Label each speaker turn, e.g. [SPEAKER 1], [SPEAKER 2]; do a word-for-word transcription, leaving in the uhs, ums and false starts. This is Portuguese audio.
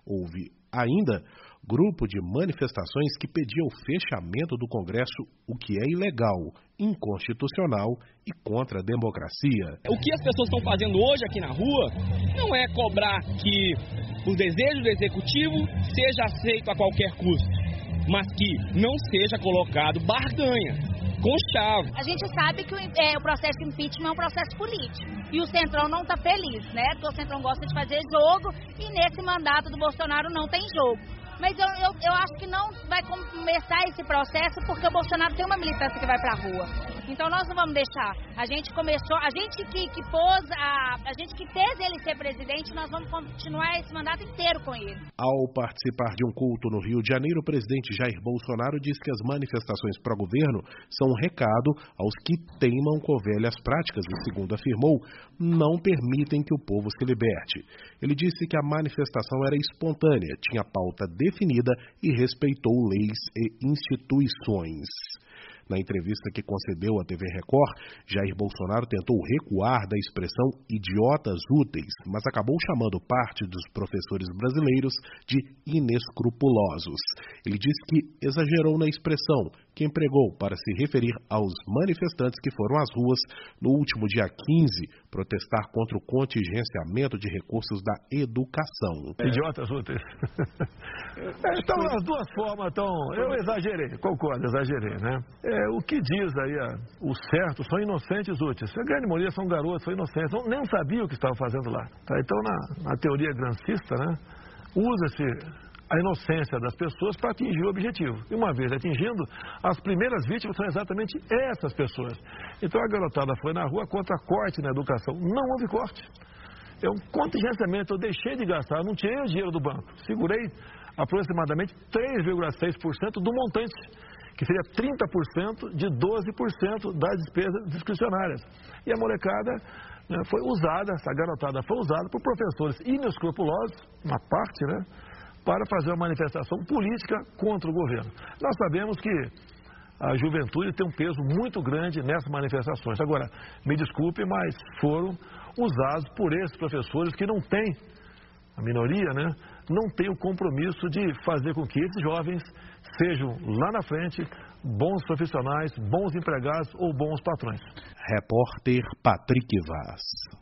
[SPEAKER 1] Houve ainda grupo de manifestações que pedia o fechamento do Congresso, o que é ilegal, inconstitucional e contra a democracia.
[SPEAKER 2] O que as pessoas estão fazendo hoje aqui na rua não é cobrar que o desejo do Executivo seja aceito a qualquer custo, mas que não seja colocado barganha, com chave.
[SPEAKER 3] A gente sabe que o, é, o processo de impeachment é um processo político e o Centrão não está feliz, né? Porque o Centrão gosta de fazer jogo e nesse mandato do Bolsonaro não tem jogo. Mas eu, eu, eu acho que não vai começar esse processo porque o Bolsonaro tem uma militância que vai pra rua. Então nós não vamos deixar. A gente começou, a gente que, que pôs, a, a gente que fez ele ser presidente, nós vamos continuar esse mandato inteiro com ele.
[SPEAKER 1] Ao participar de um culto no Rio de Janeiro, o presidente Jair Bolsonaro disse que as manifestações pró-governo são um recado aos que teimam com velhas práticas e, segundo afirmou, não permitem que o povo se liberte. Ele disse que a manifestação era espontânea, tinha pauta definida e respeitou leis e instituições. Na entrevista que concedeu à T V Record, Jair Bolsonaro tentou recuar da expressão idiotas úteis, mas acabou chamando parte dos professores brasileiros de inescrupulosos. Ele disse que exagerou na expressão, que empregou para se referir aos manifestantes que foram às ruas no último dia quinze protestar contra o contingenciamento de recursos da educação.
[SPEAKER 4] Idiotas úteis. Então, as duas formas, então, eu exagerei, concordo, exagerei, né? É, o que diz aí, a, o certo, são inocentes úteis. A grande maioria são garotos, são inocentes, não, nem sabiam o que estavam fazendo lá. Tá? Então, na, na teoria grancista, né, usa-se a inocência das pessoas para atingir o objetivo. E uma vez atingindo, as primeiras vítimas são exatamente essas pessoas. Então, a garotada foi na rua contra corte na educação. Não houve corte. É um contingenciamento, eu deixei de gastar, não tirei o dinheiro do banco. Segurei aproximadamente três vírgula seis por cento do montante, que seria trinta por cento de doze por cento das despesas discricionárias. E a molecada, né, foi usada, essa garotada foi usada por professores inescrupulosos, uma parte, né, para fazer uma manifestação política contra o governo. Nós sabemos que a juventude tem um peso muito grande nessas manifestações. Agora, me desculpe, mas foram usados por esses professores que não têm, a minoria, né, não tem o compromisso de fazer com que esses jovens sejam lá na frente bons profissionais, bons empregados ou bons patrões.
[SPEAKER 1] Repórter Patrick Vaz.